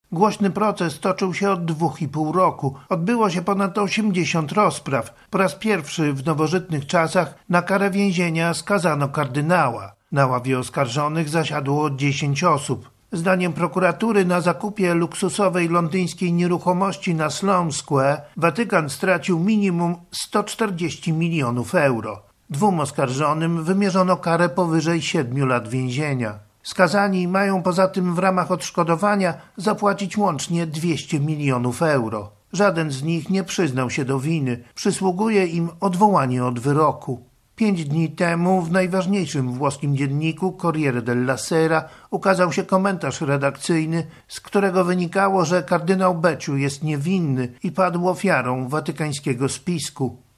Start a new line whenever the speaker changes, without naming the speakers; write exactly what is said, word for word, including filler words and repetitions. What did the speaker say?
Głośny proces toczył się od dwóch i pół roku. Odbyło się ponad osiemdziesiąt rozpraw. Po raz pierwszy w nowożytnych czasach na karę więzienia skazano kardynała. Na ławie oskarżonych zasiadło dziesięć osób. Zdaniem prokuratury na zakupie luksusowej londyńskiej nieruchomości na Sloane Square Watykan stracił minimum sto czterdzieści milionów euro. Dwóm oskarżonym wymierzono karę powyżej siedmiu lat więzienia. Skazani mają poza tym w ramach odszkodowania zapłacić łącznie dwieście milionów euro. Żaden z nich nie przyznał się do winy. Przysługuje im odwołanie od wyroku. Pięć dni temu w najważniejszym włoskim dzienniku Corriere della Sera ukazał się komentarz redakcyjny, z którego wynikało, że kardynał Becciu jest niewinny i padł ofiarą watykańskiego spisku.